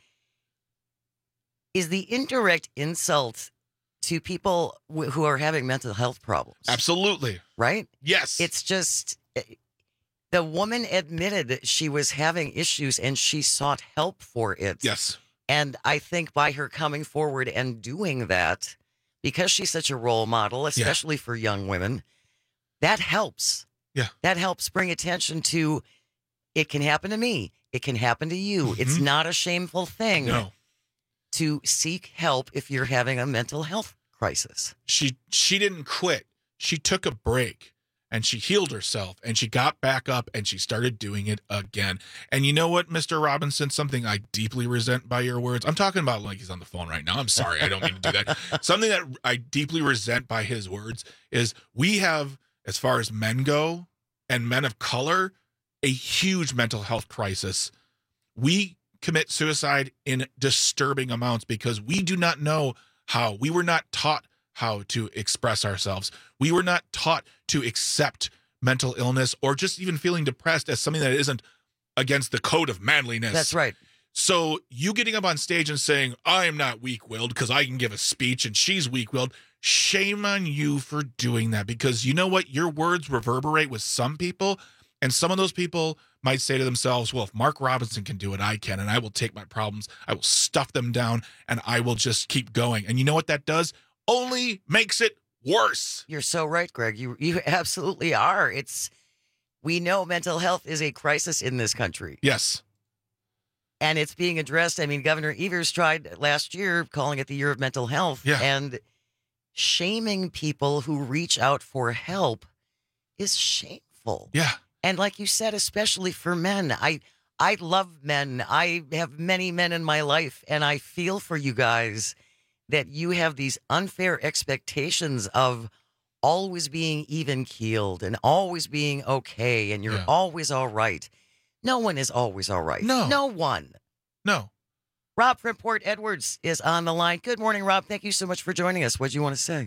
is the indirect insult to people w- who are having mental health problems. Absolutely. Right? Yes. It's just the woman admitted that she was having issues and she sought help for it. Yes. And I think by her coming forward and doing that, because she's such a role model, especially for young women, that helps. Yeah. That helps bring attention to it can happen to me. It can happen to you. Mm-hmm. It's not a shameful thing No. to seek help if you're having a mental health crisis. She she didn't quit. She took a break and she healed herself and she got back up and she started doing it again. And you know what, Mister Robinson, something I deeply resent by your words. I'm talking about like he's on the phone right now. I'm sorry. I don't mean to do that. Something that I deeply resent by his words is we have, as far as men go and men of color, a huge mental health crisis. We commit suicide in disturbing amounts because we do not know how. We were not taught how to express ourselves. We were not taught to accept mental illness or just even feeling depressed as something that isn't against the code of manliness. That's right. So you getting up on stage and saying, I am not weak-willed because I can give a speech and she's weak-willed, shame on you for doing that, because you know what? Your words reverberate with some people, and some of those people might say to themselves, well, if Mark Robinson can do it, I can, and I will take my problems, I will stuff them down, and I will just keep going. And you know what that does? Only makes it worse. You're so right, Greg. You you absolutely are. It's we know mental health is a crisis in this country. Yes. And it's being addressed. I mean, Governor Evers tried last year calling it the year of mental health. Yeah. And shaming people who reach out for help is shameful. Yeah. And like you said, especially for men, I I love men. I have many men in my life, and I feel for you guys that you have these unfair expectations of always being even-keeled and always being okay, and you're Yeah. always all right. No one is always all right. No. No one. No. Rob from Port Edwards is on the line. Good morning, Rob. Thank you so much for joining us. What do you want to say?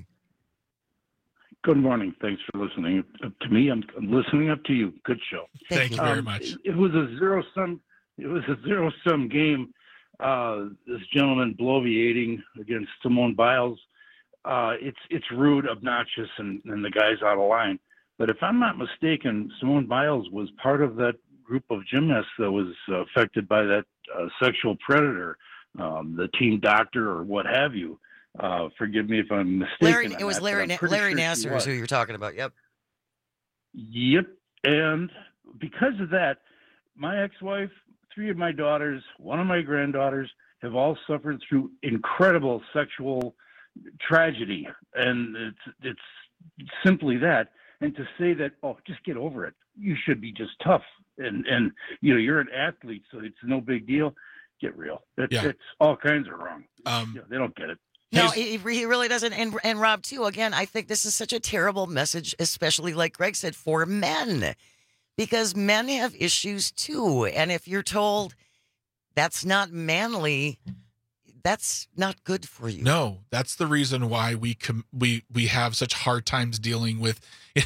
Good morning. Thanks for listening to me. I'm, I'm listening up to you. Good show. Thank, Thank you very um, much. It, it was a zero sum. It was a zero sum game. Uh, this gentleman bloviating against Simone Biles. Uh, it's it's rude, obnoxious, and, and the guy's out of line. But if I'm not mistaken, Simone Biles was part of that group of gymnasts that was uh, affected by that uh, sexual predator, um, the team doctor or what have you. Uh, forgive me if I'm mistaken. Larry, on it was that, Larry but I'm pretty Larry sure she Nasser is was. who you're talking about. Yep. Yep. And because of that, my ex-wife, three of my daughters, one of my granddaughters have all suffered through incredible sexual tragedy. And it's it's simply that. And to say that, oh, just get over it. You should be just tough. And, and you know, you're an athlete, so it's no big deal. Get real. It, Yeah. It's all kinds of wrong. Um, You know, they don't get it. No, he, he really doesn't. And, and Rob, too, again, I think this is such a terrible message, especially like Greg said, for men, because men have issues, too. And if you're told that's not manly, that's not good for you. No, that's the reason why we com- we we have such hard times dealing with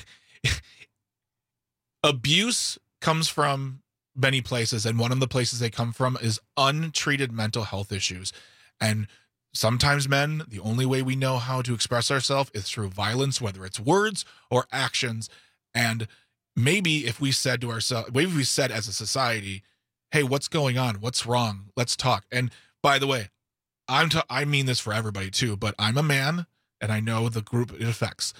abuse. Comes from many places, and one of the places they come from is untreated mental health issues. And sometimes men, the only way we know how to express ourselves is through violence, whether it's words or actions. And maybe if we said to ourselves, maybe we said as a society, hey, what's going on? What's wrong? Let's talk. And by the way, I'm t- I mean this for everybody too, but I'm a man and I know the group it affects.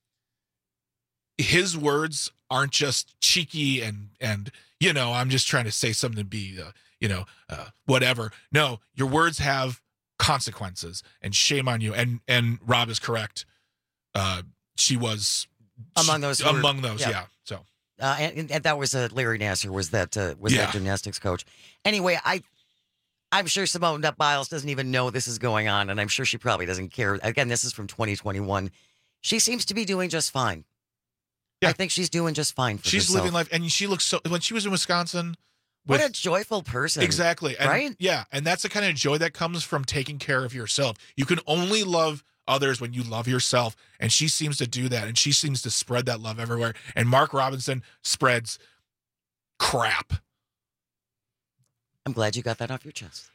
His words aren't just cheeky and, and, you know, I'm just trying to say something to be, uh, you know, uh, whatever. No, your words have consequences, and shame on you. And, and Rob is correct. Uh, she was Among those who were- among those. yeah. Yeah. So Uh, and, and that was uh, Larry Nasser was that uh, was Yeah. that gymnastics coach. Anyway, I I'm sure Simone Biles doesn't even know this is going on, and I'm sure she probably doesn't care. Again, this is from twenty twenty-one. She seems to be doing just fine. Yeah. I think she's doing just fine for she's herself. living life, and she looks so. When she was in Wisconsin, What with- a joyful person. Exactly. And, right? Yeah. And that's the kind of joy that comes from taking care of yourself. You can only love others when you love yourself. And she seems to do that. And she seems to spread that love everywhere. And Mark Robinson spreads crap. I'm glad you got that off your chest.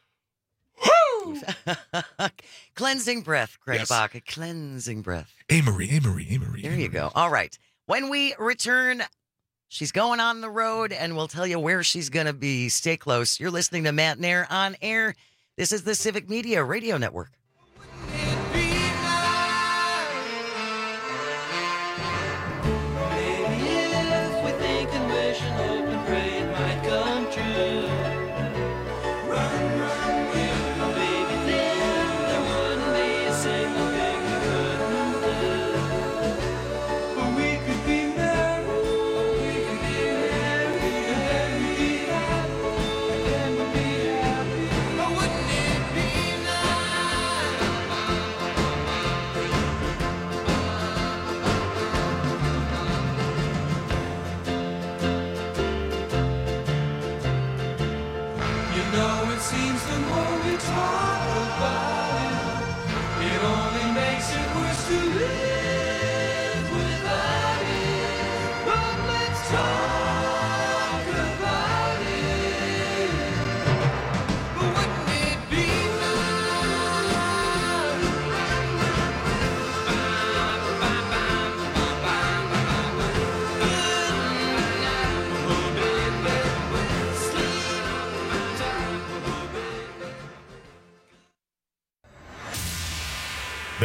Cleansing breath, Greg Yes. Bach. A cleansing breath. Amory, Amory, Amory. There you go. All right. When we return, she's going on the road, and we'll tell you where she's going to be. Stay close. You're listening to Matt Nair on air. This is the Civic Media Radio Network. Talk about it.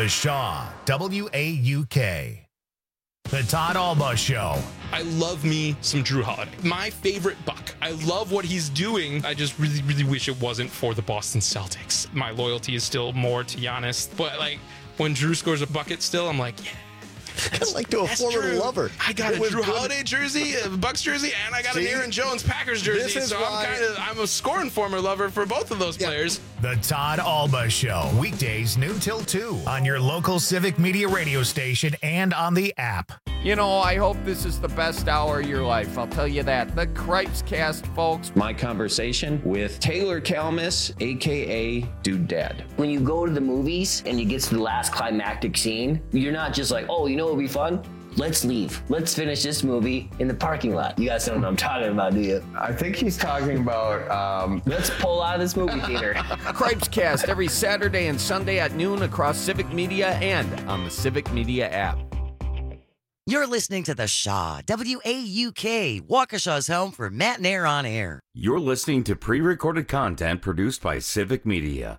The Shaw, W A U K. The Todd Alba Show. I love me some Drew Holiday. My favorite Buck. I love what he's doing. I just really, really wish it wasn't for the Boston Celtics. My loyalty is still more to Giannis. But, like, when Drew scores a bucket still, I'm like, yeah. Kind of like to a That's former true. lover. I got It a was Drew good. Holiday jersey, a Bucks jersey, and I got See? an Aaron Jones Packers jersey. This is so why- I'm kind of I'm a scoring former lover for both of those players. The Todd Alba Show. Weekdays noon till two on your local Civic Media radio station and on the app. You know, I hope this is the best hour of your life. I'll tell you that. The Cripes Cast, folks. My conversation with Taylor Kalmus, a k a. Dude Dad. When you go to the movies and you get to the last climactic scene, you're not just like, oh, you know what would be fun? Let's leave. Let's finish this movie in the parking lot. You guys don't know what I'm talking about, do you? I think he's talking about... Um... Let's pull out of this movie theater. Cripes Cast every Saturday and Sunday at noon across Civic Media and on the Civic Media app. You're listening to The Shaw, W A U K, Waukesha's home for Matt and Air on Air. You're listening to pre-recorded content produced by Civic Media.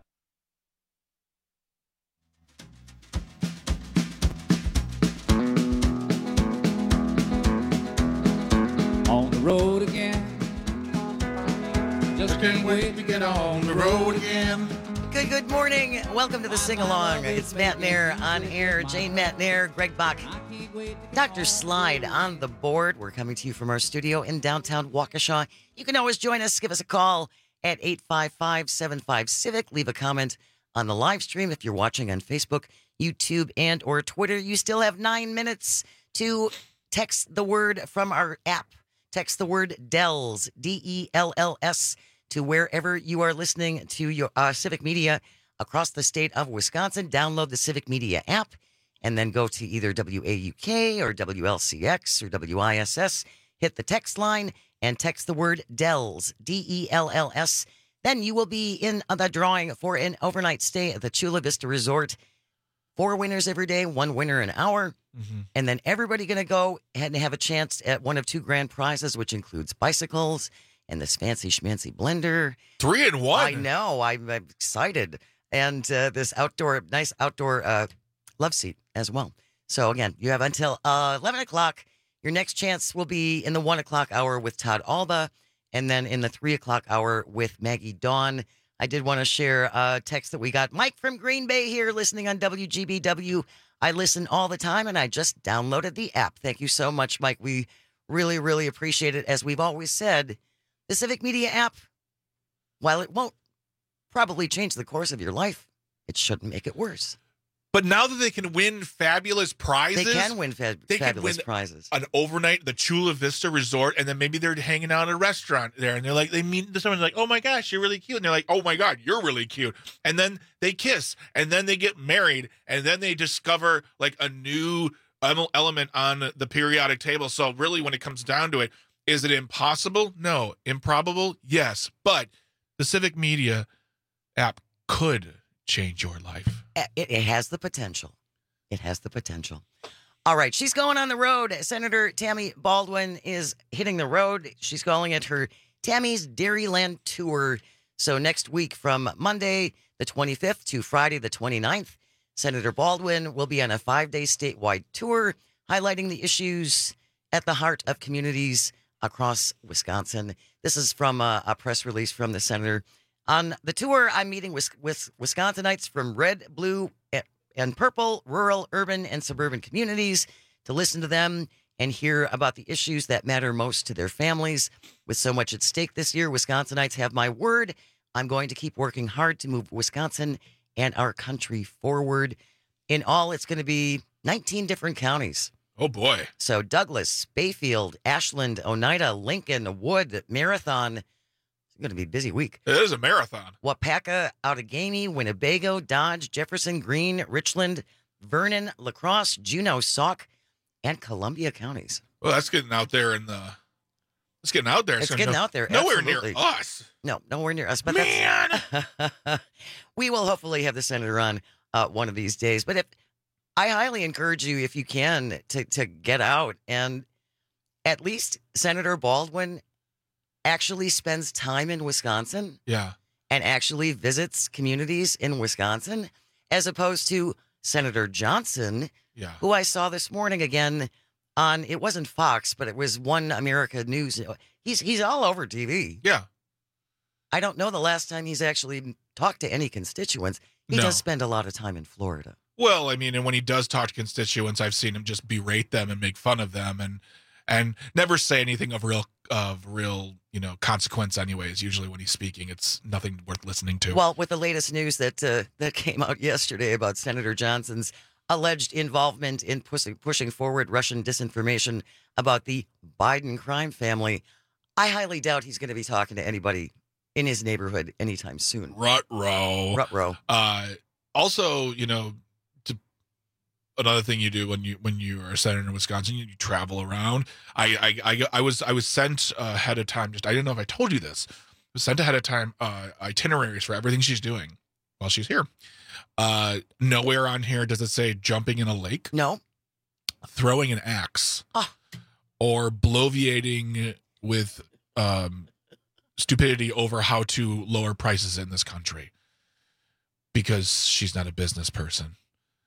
On the road again. Just can't wait to get on the road again. Good, good morning. Welcome to the sing-along. It's Matt Nair on air. Jane Matt Nair, Greg Bach, Doctor Slide on the board. We're coming to you from our studio in downtown Waukesha. You can always join us. Give us a call at eight five five, seven five, CIVIC. Leave a comment on the live stream if you're watching on Facebook, YouTube, and or Twitter. You still have nine minutes to text the word from our app. Text the word DELLS, D E L L S, to wherever you are listening to your uh, Civic Media across the state of Wisconsin. Download the Civic Media app and then go to either W A U K or W L C X or W I S S. Hit the text line and text the word DELLS, D E L L S. Then you will be in the drawing for an overnight stay at the Chula Vista Resort. Four winners every day, one winner an hour. Mm-hmm. And then everybody going to go and have a chance at one of two grand prizes, which includes bicycles and this fancy schmancy blender. Three in one. I know. I'm, I'm excited. And uh, this outdoor, nice outdoor uh, love seat as well. So again, you have until uh, eleven o'clock. Your next chance will be in the one o'clock hour with Todd Alba, and then in the three o'clock hour with Maggie Dawn. I did want to share a text that we got. Mike from Green Bay here listening on W G B W. I listen all the time, and I just downloaded the app. Thank you so much, Mike. We really, really appreciate it. As we've always said, the Civic Media app, while it won't probably change the course of your life, it shouldn't make it worse. But now that they can win fabulous prizes, They can win fa- they can fabulous win prizes. An overnight at the Chula Vista Resort, and then maybe they're hanging out at a restaurant there, and they're like, they meet someone like, "Oh my gosh, you're really cute," and they're like, "Oh my god, you're really cute," and then they kiss, and then they get married, and then they discover like a new ele- element on the periodic table. So really, when it comes down to it, is it impossible? No. Improbable? Yes. But the Civic Media app could change your life. It, it has the potential. It has the potential. All right, she's going on the road. Senator Tammy Baldwin is hitting the road. She's calling it her Tammy's Dairyland Tour. So next week from Monday the twenty-fifth to Friday the twenty-ninth, Senator Baldwin will be on a five-day statewide tour highlighting the issues at the heart of communities across Wisconsin. This is from a, a press release from the senator. On the tour, I'm meeting with, with Wisconsinites from red, blue, and purple, rural, urban, and suburban communities to listen to them and hear about the issues that matter most to their families. With so much at stake this year, Wisconsinites have my word. I'm going to keep working hard to move Wisconsin and our country forward. In all, it's going to be nineteen different counties. Oh, boy. So Douglas, Bayfield, Ashland, Oneida, Lincoln, Wood, Marathon. It's going to be a busy week. It is a marathon. Wapaka, Outagamie, Winnebago, Dodge, Jefferson, Greene, Richland, Vernon, La Crosse, Juneau, Sauk, and Columbia counties. Well, that's getting out there in the. It's getting out there. It's so getting no, out there. Nowhere absolutely. near us. No, nowhere near us. But Man, that's, we will hopefully have the senator on uh, one of these days. But if I highly encourage you, if you can, to to get out and at least Senator Baldwin actually spends time in Wisconsin. Yeah. And actually visits communities in Wisconsin, as opposed to Senator Johnson, Yeah. who I saw this morning again on, it wasn't Fox, but it was One America News. He's he's all over T V. Yeah. I don't know the last time he's actually talked to any constituents. He No. does spend a lot of time in Florida. Well, I mean, and when he does talk to constituents, I've seen him just berate them and make fun of them, and and never say anything of real of real you know consequence. Anyways, usually when he's speaking, it's nothing worth listening to. Well, with the latest news that uh, that came out yesterday about Senator Johnson's alleged involvement in pushing pushing forward Russian disinformation about the Biden crime family, I highly doubt he's going to be talking to anybody in his neighborhood anytime soon. Rut-row. Rut-row. Uh, also, you know, to, another thing you do when you when you are a senator in Wisconsin, you, you travel around. I I, I I was I was sent uh, ahead of time. Just I didn't know if I told you this. I was sent ahead of time uh, itineraries for everything she's doing while she's here. Uh, nowhere on here does it say jumping in a lake. No. Throwing an axe. Oh. Or bloviating with um, stupidity over how to lower prices in this country. Because she's not a business person.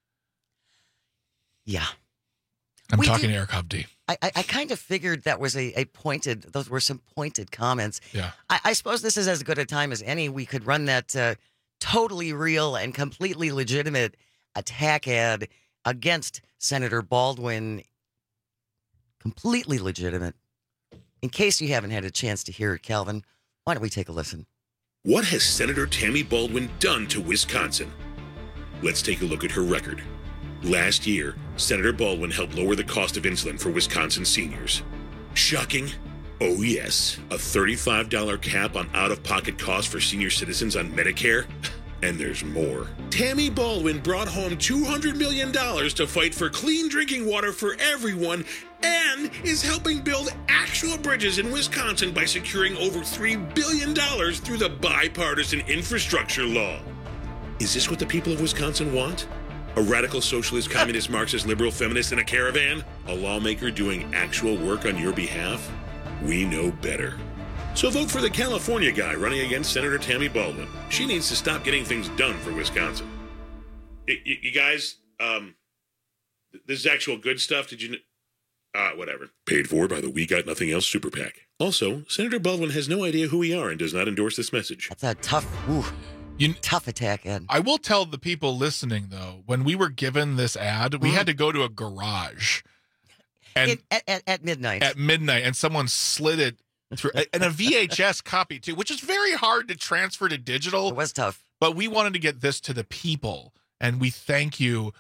Yeah. I'm We talking do- Eric Hovde. I, I, I kind of figured that was a, a pointed, those were some pointed comments. Yeah. I, I suppose this is as good a time as any. We could run that uh, totally real and completely legitimate attack ad against Senator Baldwin. Completely legitimate. In case you haven't had a chance to hear it, Calvin, why don't we take a listen? What has Senator Tammy Baldwin done to Wisconsin? Let's take a look at her record. Last year, Senator Baldwin helped lower the cost of insulin for Wisconsin seniors. Shocking? Oh yes, a thirty-five dollars cap on out-of-pocket costs for senior citizens on Medicare? And there's more. Tammy Baldwin brought home two hundred million dollars to fight for clean drinking water for everyone and is helping build actual bridges in Wisconsin by securing over three billion dollars through the bipartisan infrastructure law. Is this what the people of Wisconsin want? A radical socialist, communist, Marxist, liberal, feminist in a caravan? A lawmaker doing actual work on your behalf? We know better. So vote for the California guy running against Senator Tammy Baldwin. She needs to stop getting things done for Wisconsin. Y- y- you guys, um, th- this is actual good stuff. Did you... Kn- uh, whatever. Paid for by the We Got Nothing Else Super PAC. Also, Senator Baldwin has no idea who we are and does not endorse this message. That's a tough, ooh, you, tough attack ad. I will tell the people listening, though, when we were given this ad, we Mhm. had to go to a garage. And It- at, at, at midnight. at midnight, and someone slid it through, and a V H S copy, too, which is very hard to transfer to digital. It was tough. But we wanted to get this to the people, and we thank you,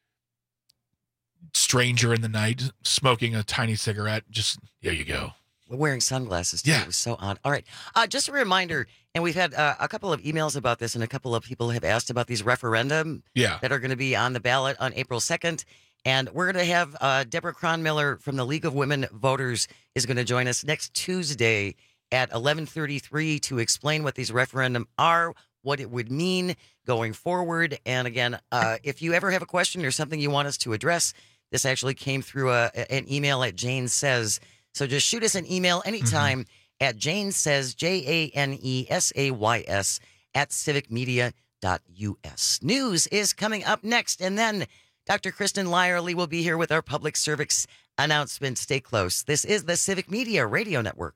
stranger in the night, smoking a tiny cigarette. Just, there you go. Wearing sunglasses, too. Yeah. It was so odd. All right. Uh, just a reminder, and we've had uh, a couple of emails about this, and a couple of people have asked about these referendum Yeah. that are going to be on the ballot on April second. And we're going to have uh, Deborah Cronmiller from the League of Women Voters is going to join us next Tuesday at eleven thirty-three to explain what these referendum are, what it would mean going forward. And again, uh, if you ever have a question or something you want us to address, this actually came through a, an email at Jane Says. So just shoot us an email anytime mm-hmm. at Jane Says, J A N E S A Y S, at civic media dot U S. News is coming up next, and then Doctor Kristen Lyerly will be here with our public service announcement. Stay close. This is the Civic Media Radio Network.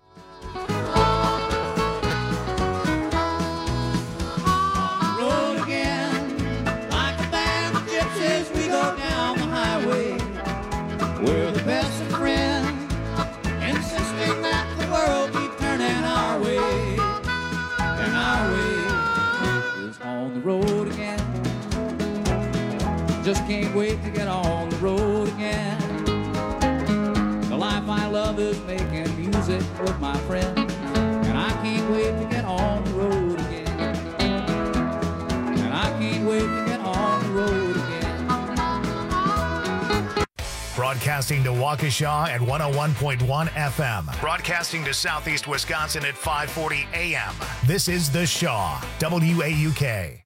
Road again, like a band of gypsies, we go down the highway. We're the best of friends, insisting that the world keep turning our way. And our way is on the road again. Just can't wait to get on the road again. The life I love is making music with my friends, and I can't wait to get on the road again. And I can't wait to get on the road again. Broadcasting to Waukesha at one oh one point one F M. Broadcasting to Southeast Wisconsin at five forty A M. This is The Shaw, W A U K.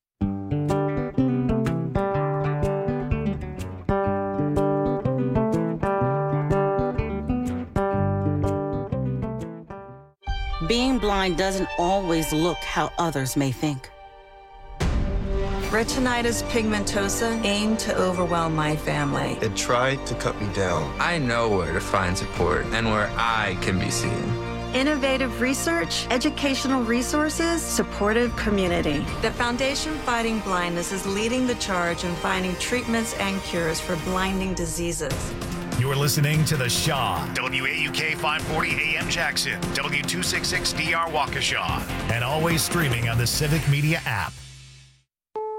Being blind doesn't always look how others may think. Retinitis pigmentosa aimed to overwhelm my family. It tried to cut me down. I know where to find support and where I can be seen. Innovative research, educational resources, supportive community. The Foundation Fighting Blindness is leading the charge in finding treatments and cures for blinding diseases. You're listening to The Shaw, W A U K five forty A M Jackson, W two sixty-six D R Waukesha, and always streaming on the Civic Media app.